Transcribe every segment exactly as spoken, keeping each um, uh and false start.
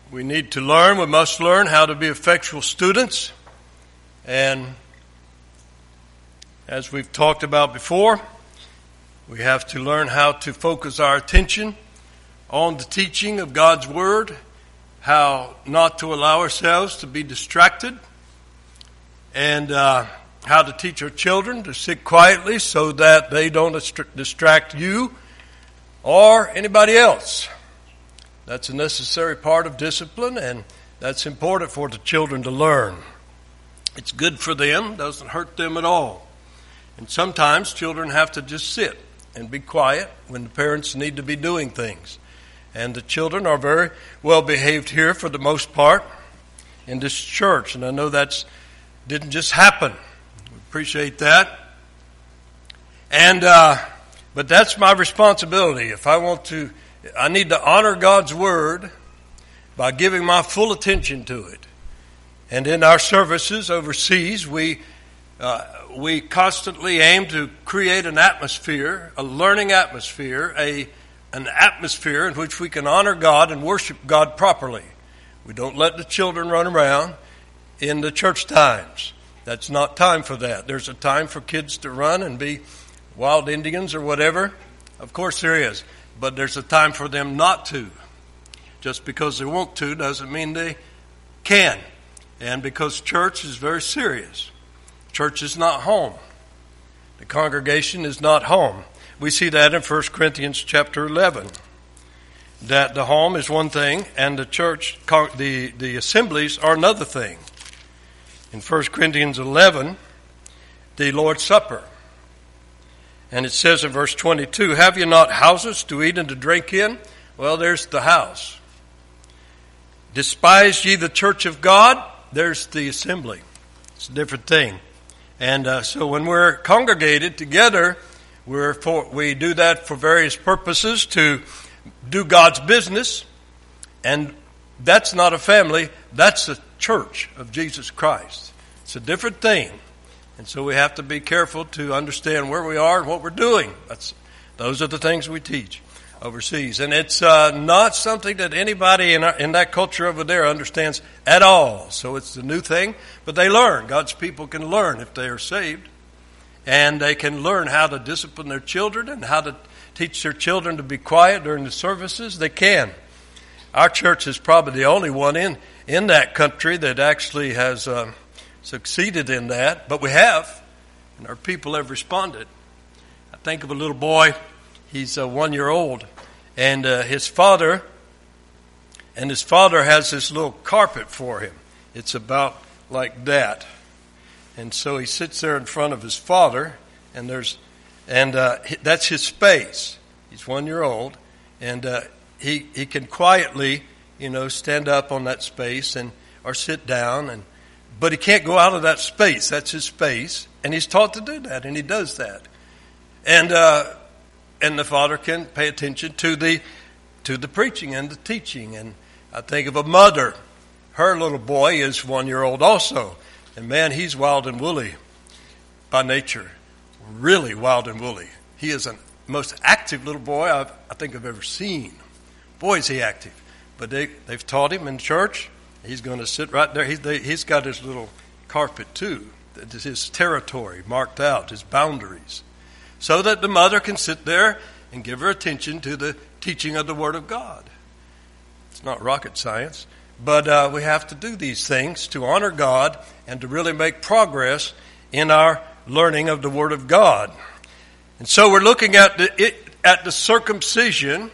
We need to learn, we must learn how to be effectual students. And as we've talked about before, we have to learn how to focus our attention on the teaching of God's Word, how not to allow ourselves to be distracted, and uh, how to teach our children to sit quietly so that they don't distract you or anybody else. That's a necessary part of discipline, and that's important for the children to learn. It's good for them, doesn't hurt them at all. And sometimes children have to just sit and be quiet when the parents need to be doing things. And the children are very well behaved here for the most part in this church. And I know that's didn't just happen. We appreciate that. And uh, but that's my responsibility. If I want to I need to honor God's Word by giving my full attention to it. And in our services overseas, we uh, we constantly aim to create an atmosphere, a learning atmosphere, a an atmosphere in which we can honor God and worship God properly. We don't let the children run around in the church times. That's not time for that. There's a time for kids to run and be wild Indians or whatever. Of course there is. But there's a time for them not to. Just because they want to doesn't mean they can. And because church is very serious. Church is not home. The congregation is not home. We see that in First Corinthians chapter eleven. That the home is one thing and the church, the, the assemblies are another thing. In First Corinthians eleven, the Lord's Supper. And it says in verse twenty-two, have you not houses to eat and to drink in? Well, there's the house. Despise ye the church of God? There's the assembly. It's a different thing. And uh, so when we're congregated together, we're for, we do that for various purposes to do God's business. And that's not a family. That's the church of Jesus Christ. It's a different thing. And so we have to be careful to understand where we are and what we're doing. That's, those are the things we teach overseas. And it's uh, not something that anybody in, our, in that culture over there understands at all. So it's a new thing, but they learn. God's people can learn if they are saved. And they can learn how to discipline their children and how to teach their children to be quiet during the services. They can. Our church is probably the only one in, in that country that actually has Uh, succeeded in that, but we have, and our people have responded. I think of a little boy, he's uh, one year old, and uh, his father, and his father has this little carpet for him. It's about like that. And so he sits there in front of his father, and there's, and uh, that's his space. He's one year old, and uh, he he can quietly, you know, stand up on that space and or sit down and. But he can't go out of that space. That's his space. And he's taught to do that, and he does that. And uh, and the father can pay attention to the to the preaching and the teaching. And I think of a mother. Her little boy is one year old also. And man, he's wild and woolly by nature. Really wild and woolly. He is the most active little boy I've, I think I've ever seen. Boy, is he active. But they, they've taught him in church. He's going to sit right there. He's, they, he's got his little carpet too. His territory marked out, his boundaries. So that the mother can sit there and give her attention to the teaching of the Word of God. It's not rocket science. But uh, we have to do these things to honor God and to really make progress in our learning of the Word of God. And so we're looking at the, it, at the circumcision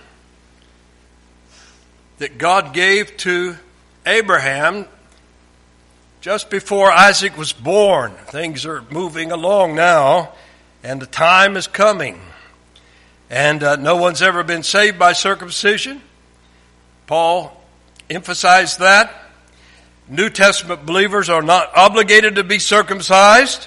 that God gave to Abraham just before Isaac was born. Things are moving along now, and the time is coming. And uh, no one's ever been saved by circumcision. Paul emphasized that. New Testament believers are not obligated to be circumcised.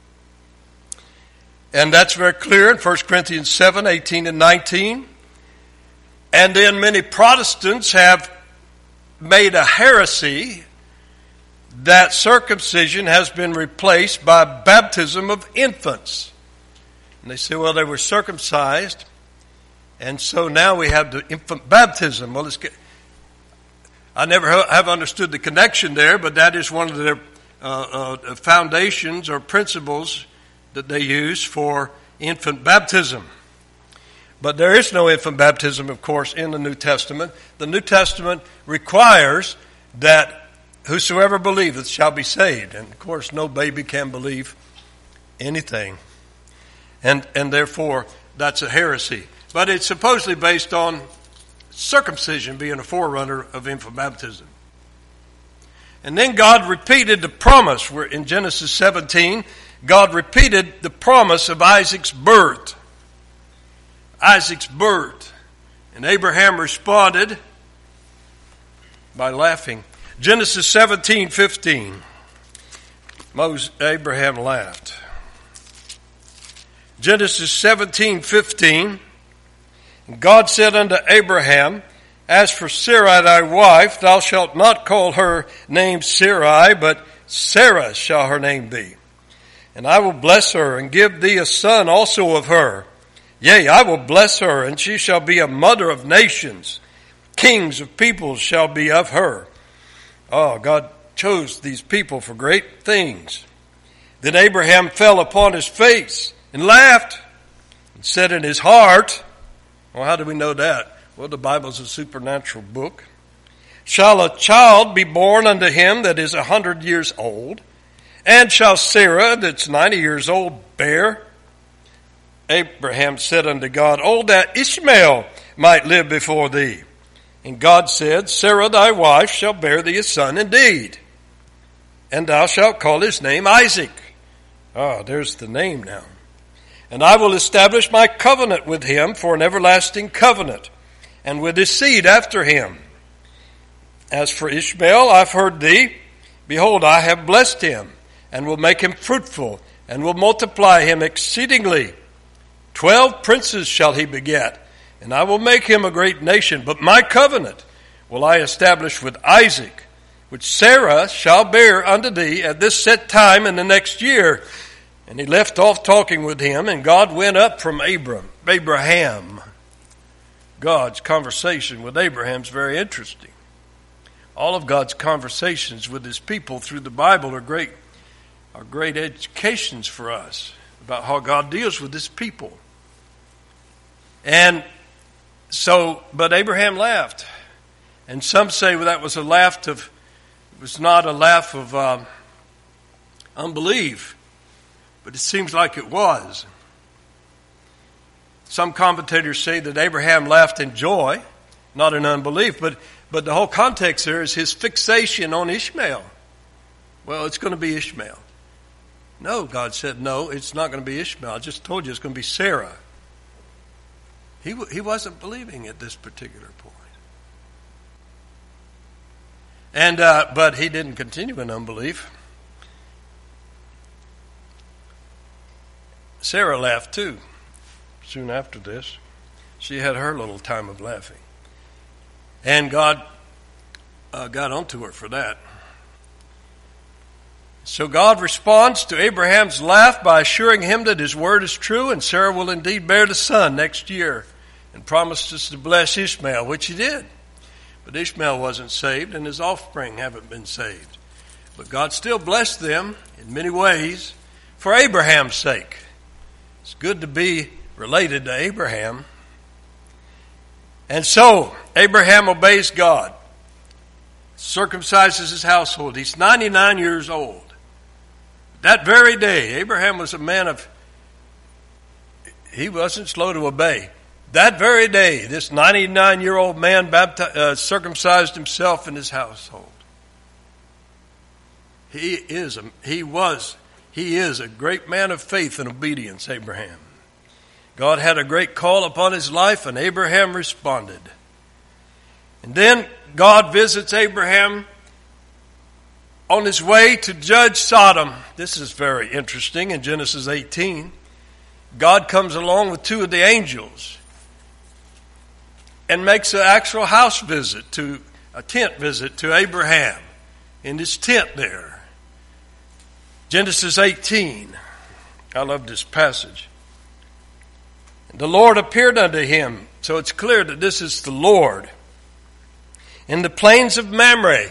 And that's very clear in First Corinthians seven, eighteen and nineteen. And then many Protestants have made a heresy that circumcision has been replaced by baptism of infants. And they say, well, they were circumcised, and so now we have the infant baptism. Well, let's get, I never have understood the connection there, but that is one of their uh, uh, foundations or principles that they use for infant baptism. But there is no infant baptism, of course, in the New Testament. The New Testament requires that whosoever believeth shall be saved. And, of course, no baby can believe anything. And, and therefore, that's a heresy. But it's supposedly based on circumcision being a forerunner of infant baptism. And then God repeated the promise. We're in Genesis seventeen. God repeated the promise of Isaac's birth. Isaac's birth. And Abraham responded by laughing. Genesis seventeen fifteen. Moses, Abraham laughed. Genesis seventeen fifteen. God said unto Abraham, As for Sarai thy wife, thou shalt not call her name Sarai, but Sarah shall her name be. And I will bless her, and give thee a son also of her. Yea, I will bless her, and she shall be a mother of nations. Kings of peoples shall be of her. Oh, God chose these people for great things. Then Abraham fell upon his face and laughed, and said in his heart, well, how do we know that? Well, the Bible's a supernatural book. Shall a child be born unto him that is a hundred years old? And shall Sarah, that's ninety years old, bear? Abraham said unto God, Oh, that Ishmael might live before thee. And God said, Sarah thy wife shall bear thee a son indeed. And thou shalt call his name Isaac. Ah, there's the name now. And I will establish my covenant with him for an everlasting covenant, and with his seed after him. As for Ishmael, I've heard thee. Behold, I have blessed him, and will make him fruitful, and will multiply him exceedingly. Twelve princes shall he beget, and I will make him a great nation. But my covenant will I establish with Isaac, which Sarah shall bear unto thee at this set time in the next year. And he left off talking with him, and God went up from Abram, Abraham. God's conversation with Abraham is very interesting. All of God's conversations with his people through the Bible are great, are great educations for us about how God deals with his people. And so, but Abraham laughed. And some say well, that was a laugh of, it was not a laugh of um, unbelief. But it seems like it was. Some commentators say that Abraham laughed in joy, not in unbelief. But, but the whole context there is his fixation on Ishmael. Well, it's going to be Ishmael. No, God said, no, it's not going to be Ishmael. I just told you it's going to be Sarah. He, he wasn't believing at this particular point. And uh, but he didn't continue in unbelief. Sarah laughed too, soon after this. She had her little time of laughing. And God uh, got onto her for that. So God responds to Abraham's laugh by assuring him that his word is true, and Sarah will indeed bear the son next year, and promises to bless Ishmael, which he did. But Ishmael wasn't saved, and his offspring haven't been saved. But God still blessed them in many ways for Abraham's sake. It's good to be related to Abraham. And so, Abraham obeys God, circumcises his household. He's ninety-nine years old. That very day, Abraham was a man of, he wasn't slow to obey. That very day, this ninety-nine-year-old man baptized, uh, circumcised himself in his household. He is, a, he was, he is a great man of faith and obedience, Abraham. God had a great call upon his life, and Abraham responded. And then God visits Abraham on his way to judge Sodom. This is very interesting in Genesis eighteen. God comes along with two of the angels and makes an actual house visit, to a tent visit to Abraham in his tent there. Genesis eighteen. I love this passage. The Lord appeared unto him. So it's clear that this is the Lord. in the plains of Mamre.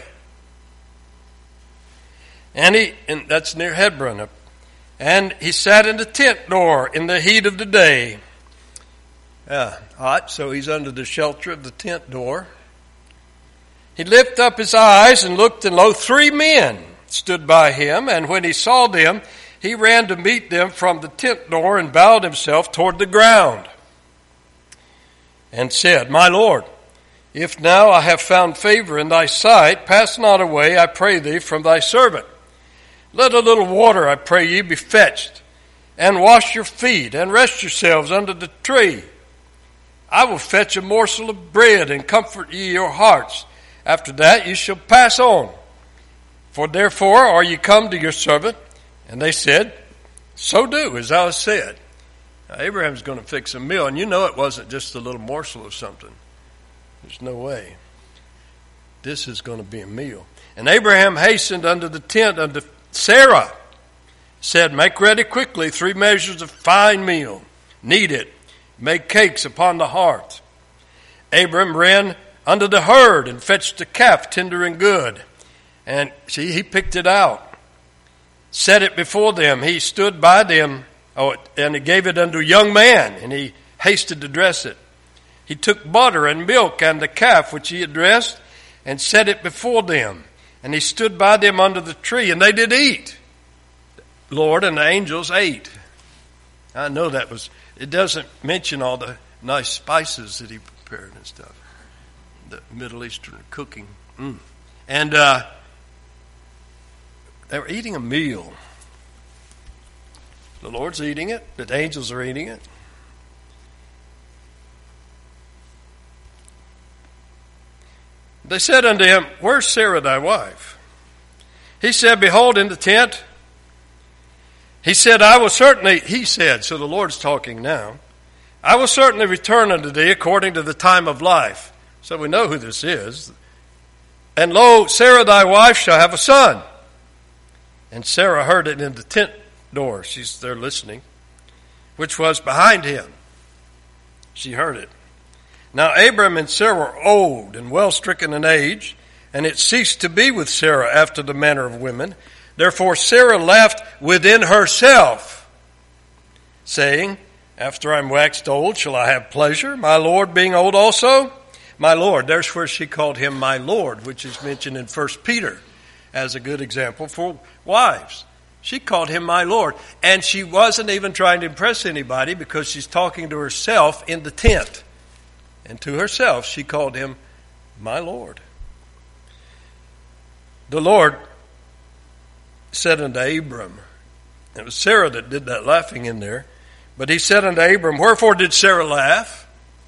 And he, and that's near Hebron. And he sat in the tent door in the heat of the day. Yeah, hot, so he's under the shelter of the tent door. He lifted up his eyes and looked, and lo, three men stood by him. And when he saw them, he ran to meet them from the tent door and bowed himself toward the ground and said, My Lord, if now I have found favor in thy sight, pass not away, I pray thee, from thy servant. Let a little water, I pray ye, be fetched, and wash your feet, and rest yourselves under the tree. I will fetch a morsel of bread, and comfort ye your hearts. After that ye shall pass on. For therefore are ye come to your servant? And they said, So do, as thou hast said. Now, Abraham's going to fix a meal, and you know it wasn't just a little morsel of something. There's no way. This is going to be a meal. And Abraham hastened unto the tent unto Sarah, said, Make ready quickly three measures of fine meal. Knead it. Make cakes upon the hearth. Abram ran unto the herd and fetched a calf tender and good. And see, he picked it out. Set it before them. He stood by them, oh, and he gave it unto a young man, and he hasted to dress it. He took butter and milk and the calf which he had dressed, and set it before them. And he stood by them under the tree, and they did eat. Lord and the angels ate. I know that was, it doesn't mention all the nice spices that he prepared and stuff. The Middle Eastern cooking. Mm. And uh, they were eating a meal. The Lord's eating it. The angels are eating it. They said unto him, Where's Sarah thy wife? He said, Behold, in the tent. He said, I will certainly, he said, so the Lord's talking now, I will certainly return unto thee according to the time of life. So we know who this is. And lo, Sarah thy wife shall have a son. And Sarah heard it in the tent door. She's there listening, which was behind him. She heard it. Now Abram and Sarah were old and well stricken in age, and it ceased to be with Sarah after the manner of women. Therefore Sarah laughed within herself, saying, After I'm waxed old, shall I have pleasure, my Lord being old also? My Lord, there's where she called him my Lord, which is mentioned in First Peter as a good example for wives. She called him my Lord, and she wasn't even trying to impress anybody because she's talking to herself in the tent. And to herself, she called him my Lord. The Lord said unto Abram, it was Sarah that did that laughing in there, but he said unto Abram, Wherefore did Sarah laugh?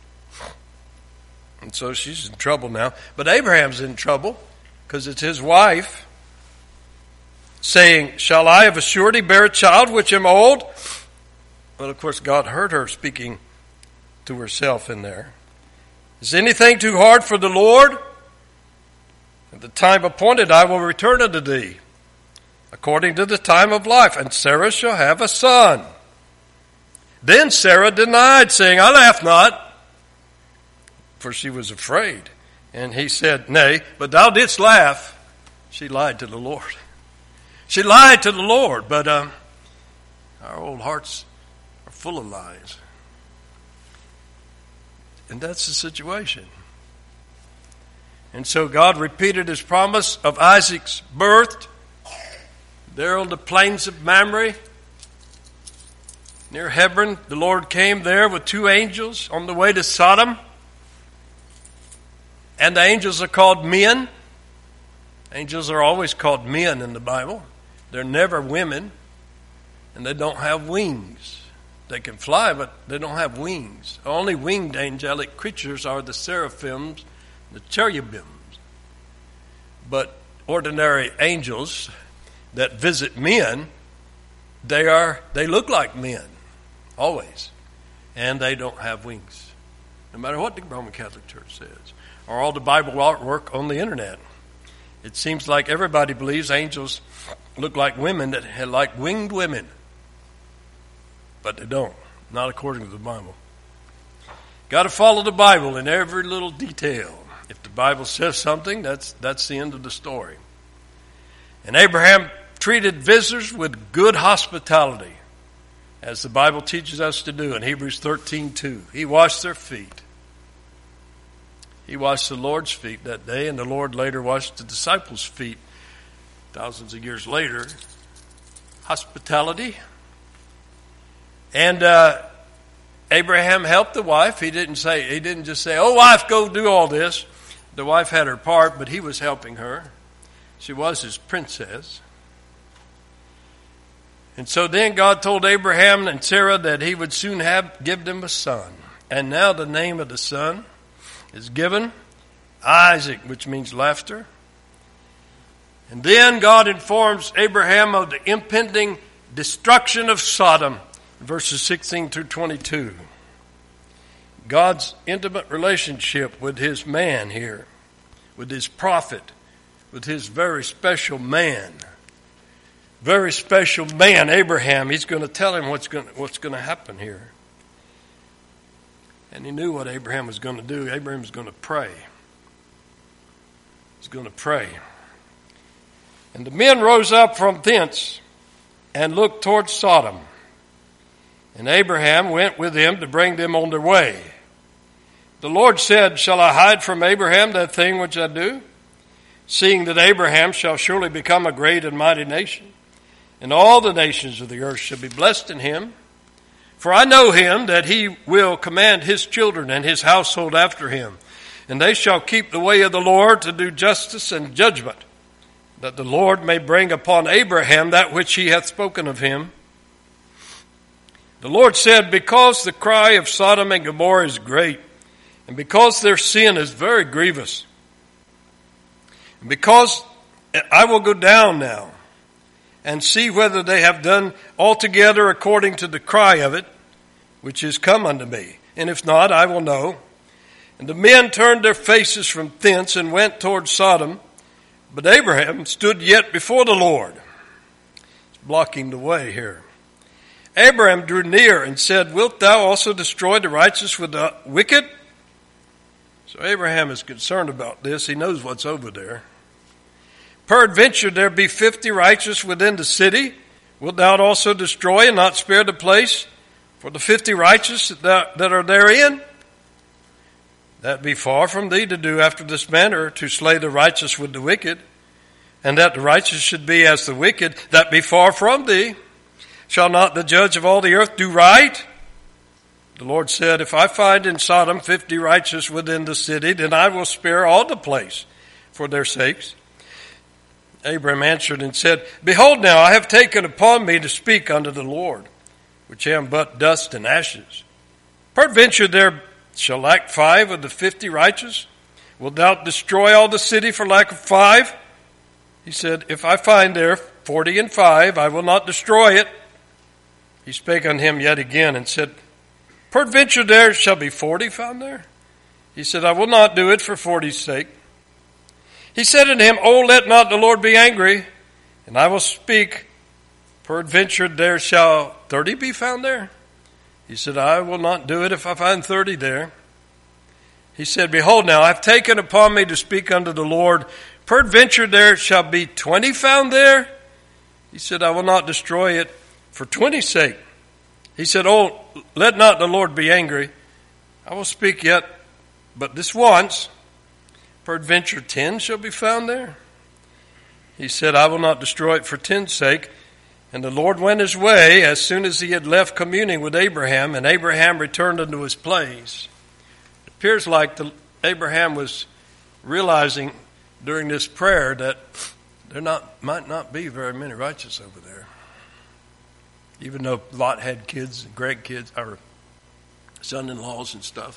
And so she's in trouble now. But Abraham's in trouble because it's his wife, saying, Shall I of a surety bear a child which am old? Well, of course, God heard her speaking to herself in there. Is anything too hard for the Lord? At the time appointed I will return unto thee, according to the time of life, and Sarah shall have a son. Then Sarah denied, saying, I laugh not, for she was afraid. And he said, Nay, but thou didst laugh. She lied to the Lord. She lied to the Lord, but um, our old hearts are full of lies. And that's the situation. And so God repeated his promise of Isaac's birth there on the plains of Mamre, near Hebron. The Lord came there with two angels on the way to Sodom. And the angels are called men. Angels are always called men in the Bible. They're never women, and they don't have wings. They can fly, but they don't have wings. The only winged angelic creatures are the seraphims, the cherubims. But ordinary angels that visit men, they are they look like men, always. And they don't have wings, no matter what the Roman Catholic Church says, or all the Bible artwork on the internet. It seems like everybody believes angels look like women that had like winged women. But they don't, not according to the Bible. Got to follow the Bible in every little detail. If the Bible says something, that's that's the end of the story. And Abraham treated visitors with good hospitality, as the Bible teaches us to do in Hebrews thirteen two. He washed their feet. He washed the Lord's feet that day, and the Lord later washed the disciples' feet thousands of years later. Hospitality. And uh, Abraham helped the wife. He didn't say, he didn't just say, "Oh, wife, go do all this." The wife had her part, but he was helping her. She was his princess. And so then God told Abraham and Sarah that he would soon have give them a son. And now the name of the son is given Isaac, which means laughter. And then God informs Abraham of the impending destruction of Sodom, verses sixteen through twenty-two. God's intimate relationship with his man here, with his prophet, with his very special man. Very special man, Abraham. He's going to tell him what's going to, what's going to happen here. And he knew what Abraham was going to do. Abraham was going to pray. He's going to pray. And the men rose up from thence and looked toward Sodom. And Abraham went with them to bring them on their way. The Lord said, "Shall I hide from Abraham that thing which I do? Seeing that Abraham shall surely become a great and mighty nation, and all the nations of the earth shall be blessed in him. For I know him, that he will command his children and his household after him, and they shall keep the way of the Lord to do justice and judgment, that the Lord may bring upon Abraham that which he hath spoken of him." The Lord said, "Because the cry of Sodom and Gomorrah is great, and because their sin is very grievous, and because I will go down now and see whether they have done altogether according to the cry of it, which is come unto me. And if not, I will know." And the men turned their faces from thence and went toward Sodom. But Abraham stood yet before the Lord. It's blocking the way here. Abraham drew near and said, "Wilt thou also destroy the righteous with the wicked?" So Abraham is concerned about this. He knows what's over there. "Peradventure there be fifty righteous within the city. Wilt thou also destroy and not spare the place for the fifty righteous that, that are therein? That be far from thee to do after this manner, to slay the righteous with the wicked, and that the righteous should be as the wicked. That be far from thee. Shall not the judge of all the earth do right?" The Lord said, "If I find in Sodom fifty righteous within the city, then I will spare all the place for their sakes." Abraham answered and said, "Behold now, I have taken upon me to speak unto the Lord, which am but dust and ashes. Peradventure there shall lack five of the fifty righteous. Wilt thou destroy all the city for lack of five?" He said, "If I find there forty and five, I will not destroy it." He spake unto him yet again and said, "Peradventure there shall be forty found there?" He said, "I will not do it for forty's sake." He said unto him, "Oh, let not the Lord be angry, and I will speak. Peradventure there shall thirty be found there?" He said, "I will not do it if I find thirty there." He said, "Behold now, I have taken upon me to speak unto the Lord. Peradventure there shall be twenty found there?" He said, "I will not destroy it for twenty's sake." He said, "Oh, let not the Lord be angry. I will speak yet but this once. Peradventure ten shall be found there?" He said, "I will not destroy it for ten's sake." And the Lord went his way as soon as he had left communing with Abraham, and Abraham returned unto his place. It appears like the, Abraham was realizing during this prayer that there not might not be very many righteous over there. Even though Lot had kids and grandkids, or son-in-laws and stuff.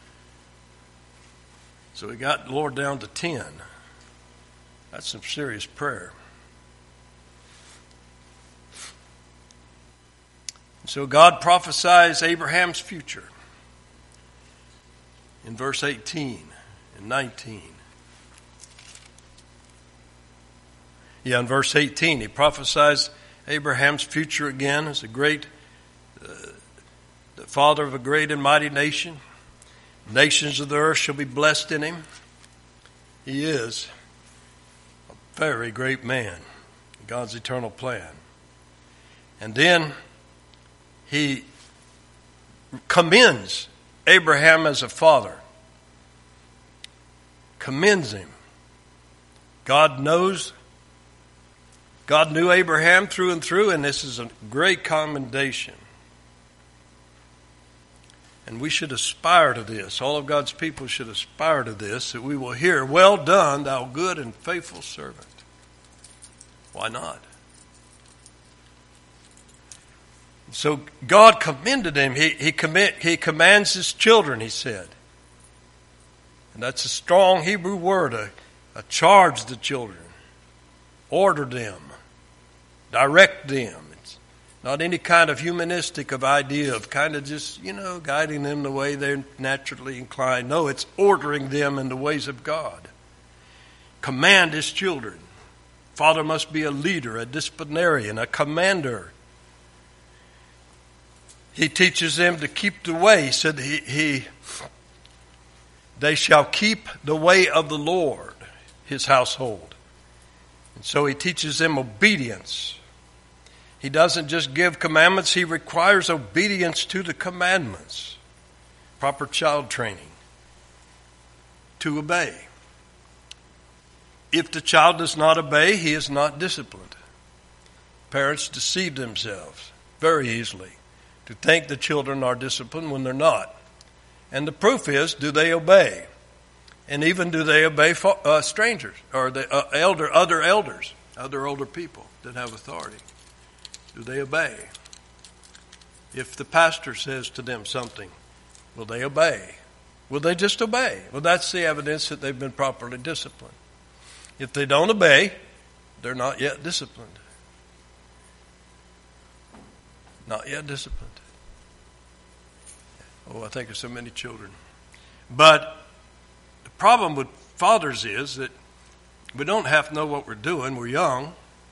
So he got the Lord down to ten. That's some serious prayer. So God prophesies Abraham's future in verse eighteen and nineteen. Yeah, in verse eighteen, he prophesies Abraham's future again as a great, uh, the father of a great and mighty nation. Nations of the earth shall be blessed in him. He is a very great man in God's eternal plan. And then he commends Abraham as a father. Commends him. God knows, God knew Abraham through and through, and this is a great commendation. And we should aspire to this. All of God's people should aspire to this, that we will hear, "Well done, thou good and faithful servant." Why not? So God commended him. He, he, commit, he commands his children, he said. And that's a strong Hebrew word, a, a charge the children. Order them. Direct them. It's not any kind of humanistic of idea of kind of just, you know, guiding them the way they're naturally inclined. No, it's ordering them in the ways of God. Command his children. Father must be a leader, a disciplinarian, a commander. He teaches them to keep the way. He said he, he they shall keep the way of the Lord, his household. And so he teaches them obedience. He doesn't just give commandments, he requires obedience to the commandments. Proper child training. To obey. If the child does not obey, he is not disciplined. Parents deceive themselves very easily to think the children are disciplined when they're not. And the proof is, do they obey? And even do they obey uh, strangers or the uh, elder, other elders, other older people that have authority? Do they obey? If the pastor says to them something, will they obey? Will they just obey? Well, that's the evidence that they've been properly disciplined. If they don't obey, they're not yet disciplined. Not yet disciplined. Oh, I think of so many children. But the problem with fathers is that we don't have to know what we're doing. We're young.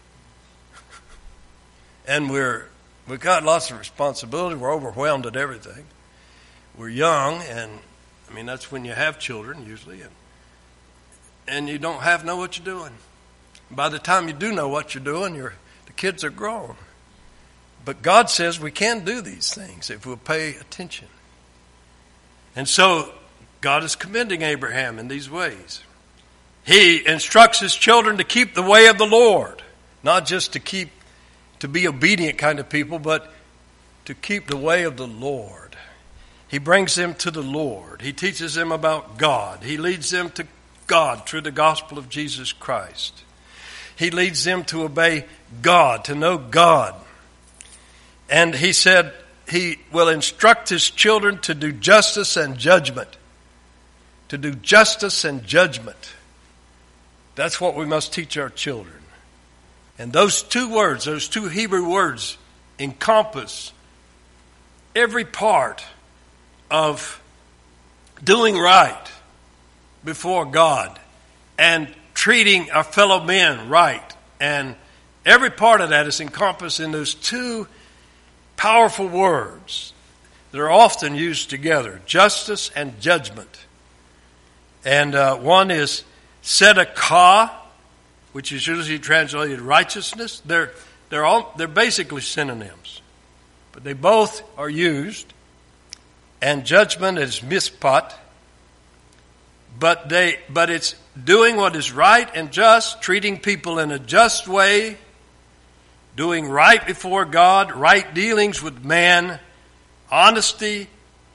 And we're, we've got lots of responsibility. We're overwhelmed at everything. We're young, and I mean, that's when you have children usually. And, and you don't have to know what you're doing. By the time you do know what you're doing, you're, the kids are grown. But God says we can do these things if we'll pay attention. And so God is commending Abraham in these ways. He instructs his children to keep the way of the Lord. Not just to keep, to be obedient kind of people, but to keep the way of the Lord. He brings them to the Lord. He teaches them about God. He leads them to God through the gospel of Jesus Christ. He leads them to obey God, to know God. And he said he will instruct his children to do justice and judgment. To do justice and judgment. That's what we must teach our children. And those two words, those two Hebrew words, encompass every part of doing right before God and treating our fellow men right. And every part of that is encompassed in those two powerful words that are often used together, justice and judgment. And uh, one is tzedakah, which is usually translated righteousness. They're they're all they're basically synonyms, but they both are used. And judgment is mishpat, but they but it's doing what is right and just, treating people in a just way, doing right before God, right dealings with man, honesty,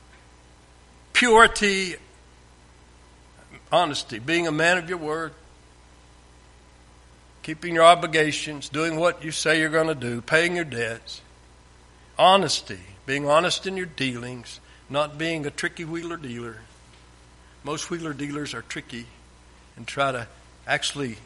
purity, honesty, being a man of your word, keeping your obligations, doing what you say you're going to do, paying your debts, honesty, being honest in your dealings, not being a tricky wheeler dealer. Most wheeler dealers are tricky and try to actually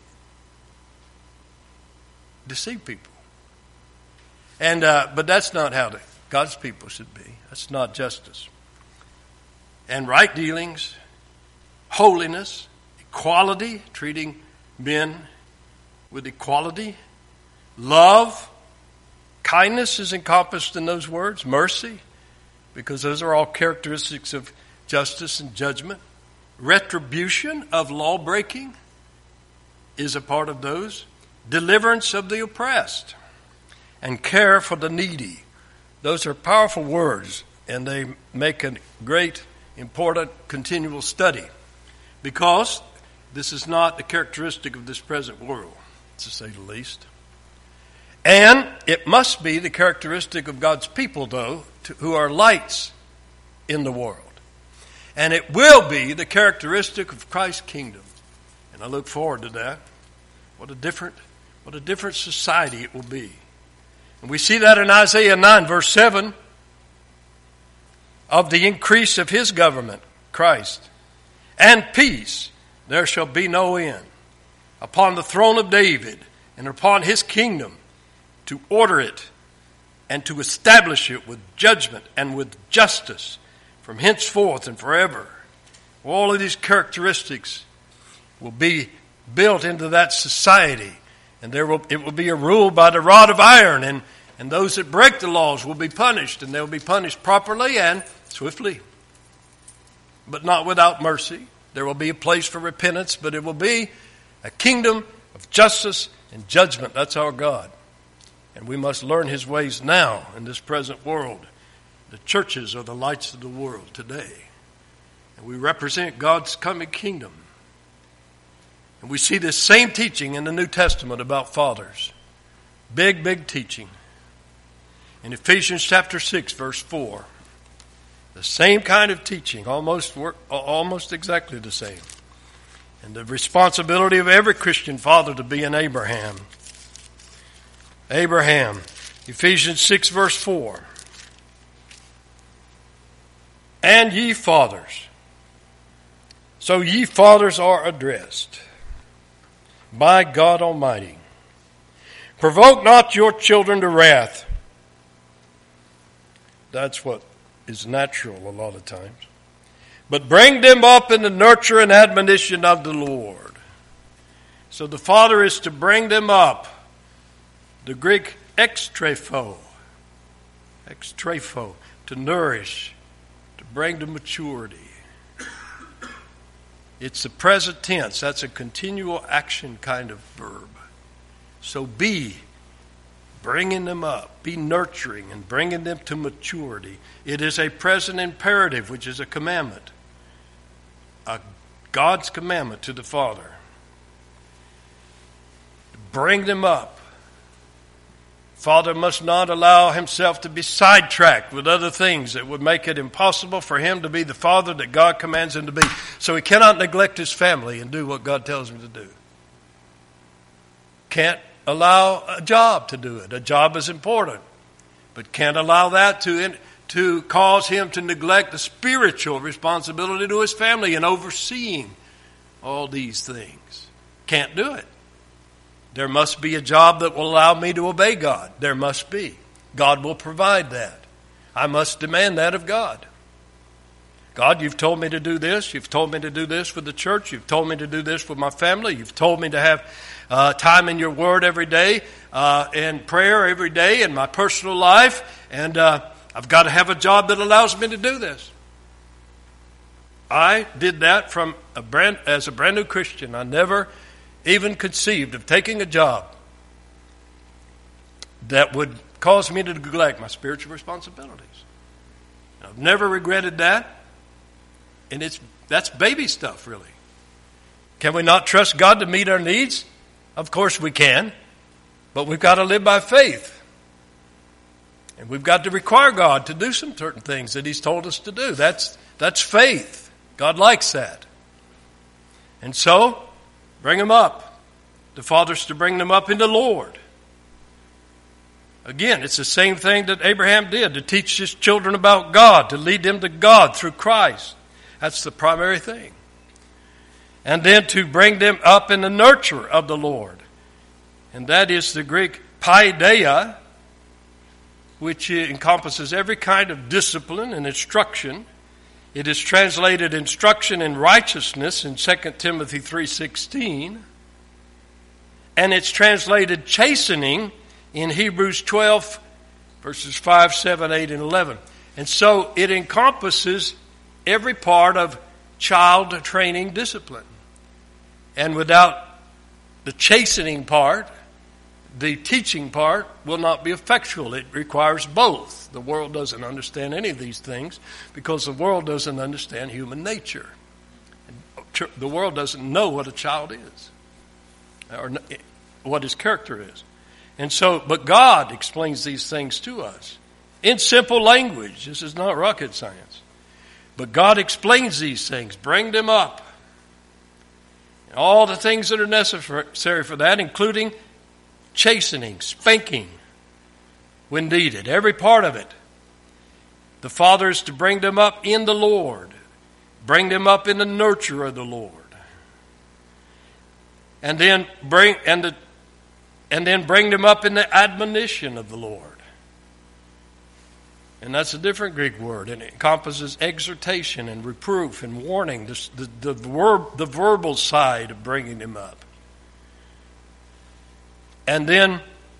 deceive people. And uh, but that's not how the, God's people should be. That's not justice. And right dealings, holiness, equality, treating men with equality, love, kindness is encompassed in those words, mercy, because those are all characteristics of justice and judgment, Retribution of law breaking is a part of those. Deliverance of the oppressed. And care for the needy. Those are powerful words, and they make a great, important, continual study. Because this is not the characteristic of this present world, to say the least. And it must be the characteristic of God's people, though, to, who are lights in the world. And it will be the characteristic of Christ's kingdom. And I look forward to that. What a different, what a different society it will be. And we see that in Isaiah nine, verse seven, of the increase of his government, Christ, and peace, there shall be no end, upon the throne of David and upon his kingdom, to order it and to establish it with judgment and with justice from henceforth and forever. All of these characteristics will be built into that society, and there will it will be a rule by the rod of iron, and, and those that break the laws will be punished, and they'll be punished properly and swiftly, but not without mercy. There will be a place for repentance, but it will be a kingdom of justice and judgment. That's our God. And we must learn his ways now in this present world. The churches are the lights of the world today. And we represent God's coming kingdom. And we see this same teaching in the New Testament about fathers. Big, big teaching. In Ephesians chapter six, verse four. The same kind of teaching, almost almost exactly the same. And the responsibility of every Christian father to be an Abraham. Abraham, Ephesians six, verse four. And ye fathers. So ye fathers are addressed by God Almighty. Provoke not your children to wrath. That's what is natural a lot of times. But bring them up in the nurture and admonition of the Lord. So the father is to bring them up. The Greek extrepho. Extrepho. To nourish. To bring to maturity. It's the present tense. That's a continual action kind of verb. So be bringing them up, be nurturing and bringing them to maturity. It is a present imperative, which is a commandment. A God's commandment to the Father. Bring them up. Father must not allow himself to be sidetracked with other things that would make it impossible for him to be the father that God commands him to be. So he cannot neglect his family and do what God tells him to do. Can't allow a job to do it. A job is important. But can't allow that to, to cause him to neglect the spiritual responsibility to his family and overseeing all these things. Can't do it. There must be a job that will allow me to obey God. There must be. God will provide that. I must demand that of God. God, you've told me to do this. You've told me to do this with the church. You've told me to do this with my family. You've told me to have uh, time in your word every day, uh, and prayer every day in my personal life. And uh, I've got to have a job that allows me to do this. I did that from a brand as a brand new Christian. I never even conceived of taking a job that would cause me to neglect my spiritual responsibilities. I've never regretted that, and it's that's baby stuff, really. Can we not trust God to meet our needs? Of course we can, but we've got to live by faith. And we've got to require God to do some certain things that he's told us to do. That's, that's faith. God likes that. And so, bring them up. The father's to bring them up in the Lord. Again, it's the same thing that Abraham did, to teach his children about God, to lead them to God through Christ. That's the primary thing. And then to bring them up in the nurture of the Lord. And that is the Greek paideia, which encompasses every kind of discipline and instruction. It is translated instruction in righteousness in Second Timothy three sixteen. And it's translated chastening in Hebrews twelve, verses five, seven, eight, and eleven. And so it encompasses every part of child training discipline. And without the chastening part, the teaching part will not be effectual. It requires both. The world doesn't understand any of these things because the world doesn't understand human nature. The world doesn't know what a child is or what his character is. And so, but God explains these things to us in simple language. This is not rocket science. But God explains these things. Bring them up. All the things that are necessary for that, including chastening, spanking when needed, every part of it. The father is to bring them up in the Lord, bring them up in the nurture of the Lord, and then bring and the and then bring them up in the admonition of the Lord. And that's a different Greek word, and it encompasses exhortation and reproof and warning, the, the, the, verb, the verbal side of bringing them up. And then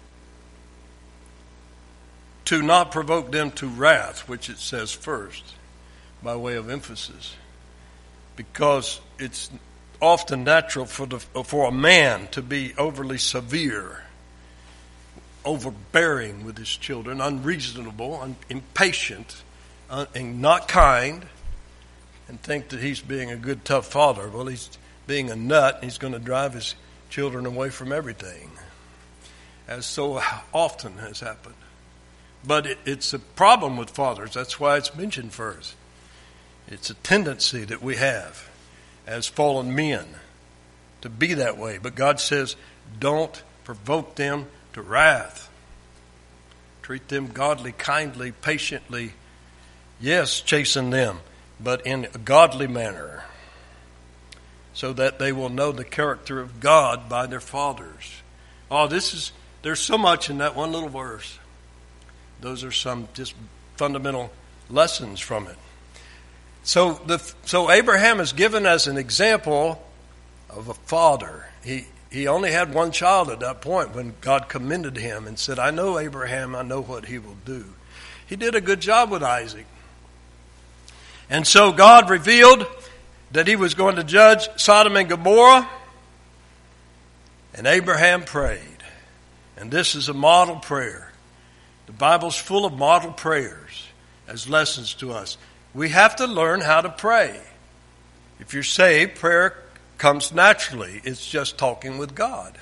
to not provoke them to wrath, which it says first, by way of emphasis. Because it's often natural for, the, for a man to be overly severe, overbearing with his children, unreasonable, un- impatient, uh, and not kind, and think that he's being a good, tough father. Well, he's being a nut, and he's going to drive his children away from everything, as so often has happened. But it, it's a problem with fathers. That's why it's mentioned first. It's a tendency that we have as fallen men to be that way. But God says, don't provoke them to wrath. Treat them godly, kindly, patiently. Yes, chasten them, but in a godly manner, so that they will know the character of God by their fathers. Oh, this is, there's so much in that one little verse. Those are some just fundamental lessons from it. So the so Abraham is given as an example of a father. He He only had one child at that point when God commended him and said, I know Abraham, I know what he will do. He did a good job with Isaac. And so God revealed that he was going to judge Sodom and Gomorrah, and Abraham prayed. And this is a model prayer. The Bible's full of model prayers as lessons to us. We have to learn how to pray. If you're saved, prayer comes naturally. It's just talking with God.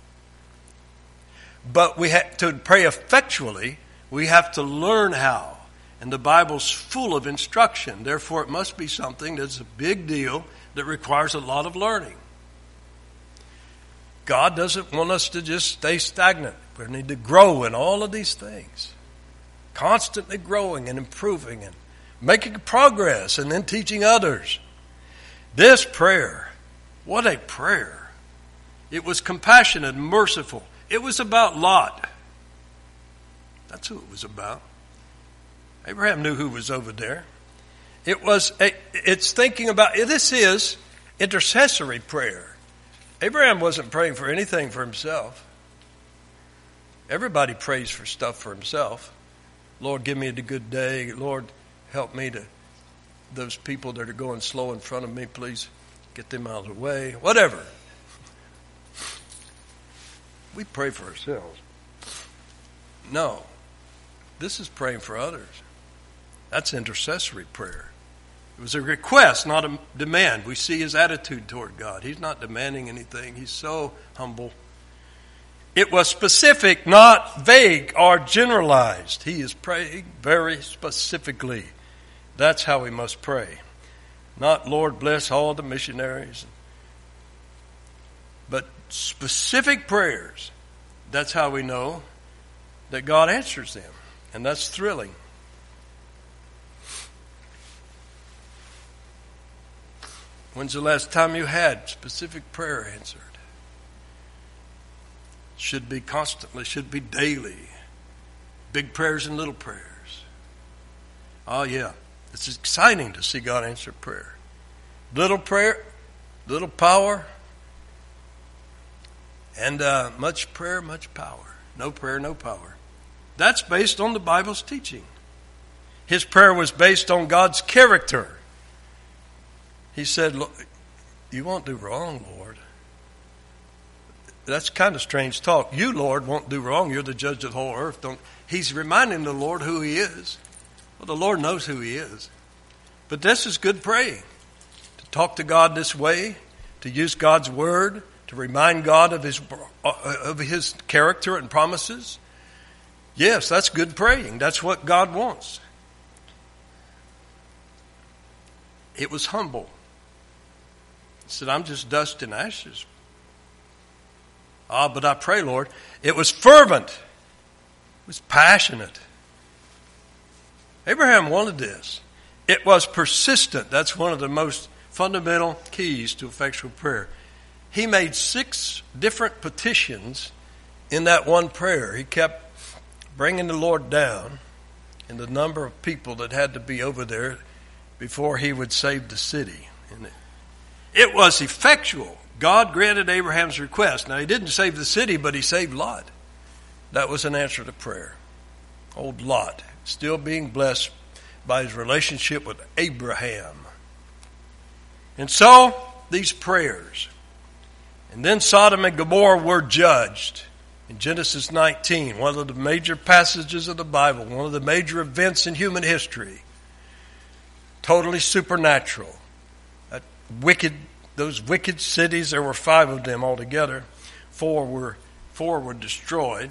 But we have to pray effectually. We have to learn how. And the Bible's full of instruction. Therefore, it must be something that's a big deal that requires a lot of learning. God doesn't want us to just stay stagnant. We need to grow in all of these things. Constantly growing and improving and making progress and then teaching others. This prayer, what a prayer. It was compassionate and merciful. It was about Lot. That's who it was about. Abraham knew who was over there. It was a, it's thinking about, this is intercessory prayer. Abraham wasn't praying for anything for himself. Everybody prays for stuff for himself. Lord, give me a good day. Lord, help me to, those people that are going slow in front of me, please get them out of the way. Whatever. We pray for ourselves. No. This is praying for others. That's intercessory prayer. It was a request, not a demand. We see his attitude toward God. He's not demanding anything. He's so humble. It was specific, not vague or generalized. He is praying very specifically. That's how we must pray. Not, Lord, bless all the missionaries. But specific prayers. That's how we know that God answers them. And that's thrilling. When's the last time you had specific prayer answered? Should be constantly, should be daily. Big prayers and little prayers. Oh yeah, it's exciting to see God answer prayer. Little prayer, little power, and uh, much prayer, much power. No prayer, no power. That's based on the Bible's teaching. His prayer was based on God's character. he said, "Look, you won't do wrong, Lord." That's kind of strange talk. You, Lord, won't do wrong. You're the judge of the whole earth. Don't. He's reminding the Lord who he is. Well, the Lord knows who he is. But this is good praying. To talk to God this way, to use God's word, to remind God of his, of his character and promises. Yes, that's good praying. That's what God wants. It was humble. He said, "I'm just dust and ashes." Ah, but I pray, Lord. It was fervent. It was passionate. Abraham wanted this. It was persistent. That's one of the most fundamental keys to effectual prayer. He made six different petitions in that one prayer. He kept bringing the Lord down in the number of people that had to be over there before he would save the city. And it was effectual. God granted Abraham's request. Now, he didn't save the city, but he saved Lot. That was an answer to prayer. Old Lot, still being blessed by his relationship with Abraham. And so, these prayers. And then Sodom and Gomorrah were judged. In Genesis nineteen, one of the major passages of the Bible, one of the major events in human history. Totally supernatural. That wicked Those wicked cities, there were five of them altogether. Four were four were destroyed.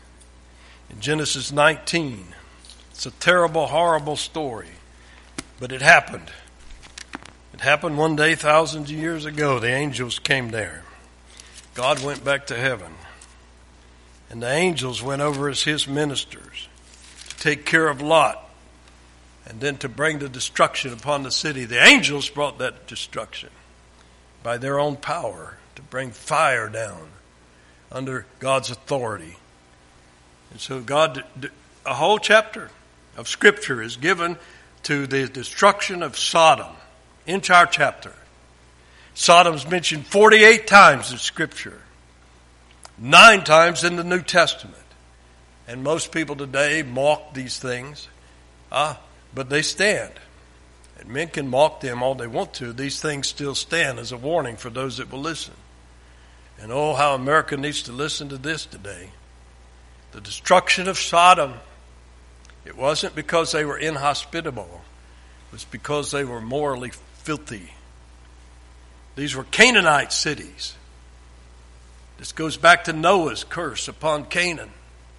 In Genesis nineteen, it's a terrible, horrible story, but it happened. It happened one day thousands of years ago. The angels came there. God went back to heaven, and the angels went over as his ministers to take care of Lot, and then to bring the destruction upon the city. The angels brought that destruction by their own power to bring fire down under God's authority. And so God, a whole chapter of Scripture is given to the destruction of Sodom. Entire chapter. Sodom's mentioned forty-eight times in Scripture. Nine times in the New Testament. And most people today mock these things. Ah, but they stand. And men can mock them all they want to. These things still stand as a warning for those that will listen. And oh, how America needs to listen to this today. The destruction of Sodom, it wasn't because they were inhospitable. It was because they were morally filthy. These were Canaanite cities. This goes back to Noah's curse upon Canaan.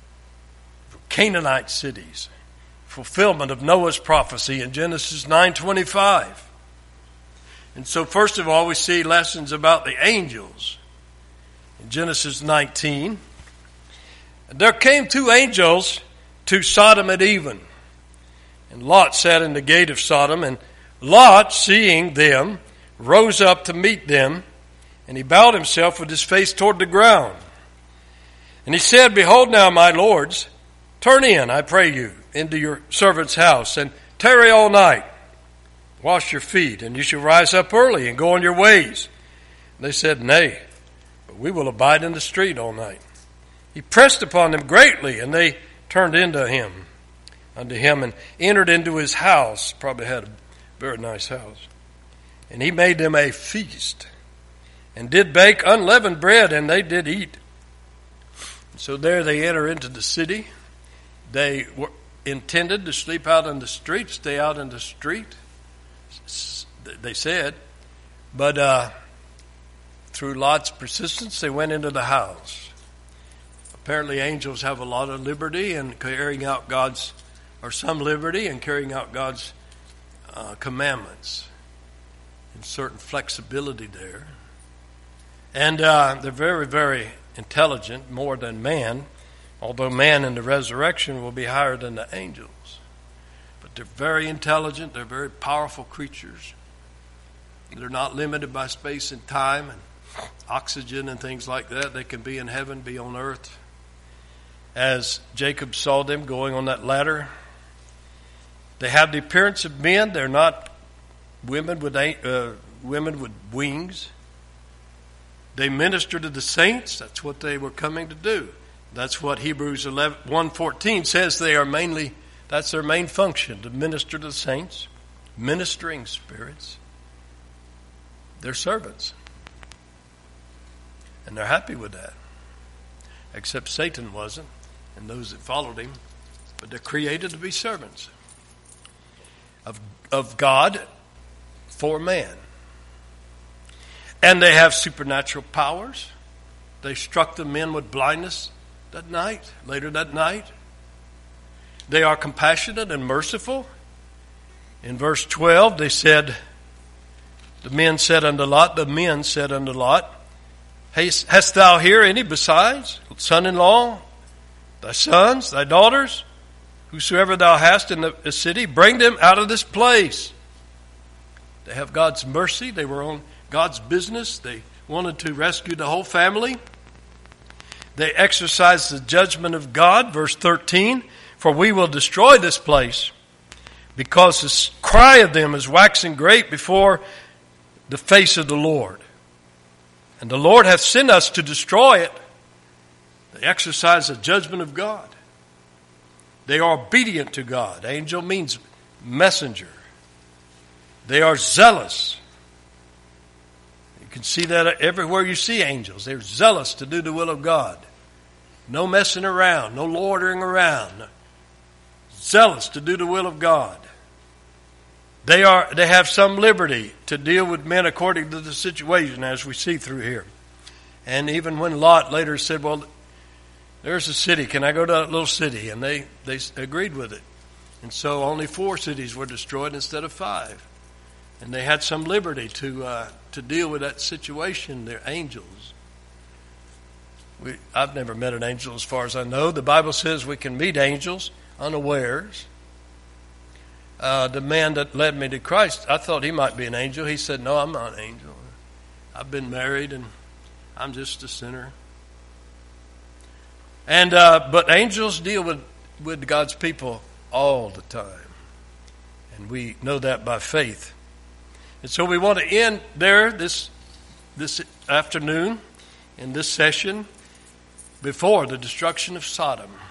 Canaanite cities. Fulfillment of Noah's prophecy in Genesis nine twenty-five. And so first of all, we see lessons about the angels. In Genesis nineteen, there came two angels to Sodom at even. And Lot sat in the gate of Sodom, and Lot, seeing them, rose up to meet them, and he bowed himself with his face toward the ground. And he said, "Behold now, my lords, turn in, I pray you, into your servant's house, and tarry all night. Wash your feet, and you shall rise up early and go on your ways." And they said, "Nay, but we will abide in the street all night." He pressed upon them greatly, and they turned into him, unto him, and entered into his house. Probably had a very nice house. And he made them a feast, and did bake unleavened bread, and they did eat. So there they enter into the city. They were intended to sleep out in the street, stay out in the street, they said. But uh, through Lot's persistence, they went into the house. Apparently angels have a lot of liberty in carrying out God's, or some liberty in carrying out God's uh, commandments. And certain flexibility there. And uh, they're very, very intelligent, more than man. Although man in the resurrection will be higher than the angels. But they're very intelligent. They're very powerful creatures. They're not limited by space and time and oxygen and things like that. They can be in heaven, be on earth. As Jacob saw them going on that ladder, they have the appearance of men. They're not women with uh, women with wings. They minister to the saints. That's what they were coming to do. That's what Hebrews one fourteen says. They are mainly, that's their main function, to minister to the saints, ministering spirits. They're servants. And they're happy with that. Except Satan wasn't, and those that followed him. But they're created to be servants of, of God for man. And they have supernatural powers. They struck the men with blindness that night, later that night. They are compassionate and merciful. In verse twelve, they said, the men said unto Lot, the men said unto Lot, Hey, hast thou here any besides, son-in-law, thy sons, thy daughters, whosoever thou hast in the city, bring them out of this place. They have God's mercy. They were on God's business. They wanted to rescue the whole family. They exercised the judgment of God. Verse thirteen, for we will destroy this place, because the cry of them is waxing great before the face of the Lord. And the Lord hath sent us to destroy it. They exercise the judgment of God. They are obedient to God. Angel means messenger. They are zealous. You can see that everywhere you see angels. They're zealous to do the will of God. No messing around, no loitering around. Zealous to do the will of God. They are. They have some liberty to deal with men according to the situation, as we see through here. And even when Lot later said, well, there's a city, can I go to that little city? And they, they agreed with it. And so only four cities were destroyed instead of five. And they had some liberty to uh, to deal with that situation. They're angels. We, I've never met an angel as far as I know. The Bible says we can meet angels unawares. Uh, the man that led me to Christ, I thought he might be an angel. He said, no, I'm not an angel. I've been married and I'm just a sinner. And uh, but angels deal with, with God's people all the time. And we know that by faith. And so we want to end there this this afternoon in this session before the destruction of Sodom.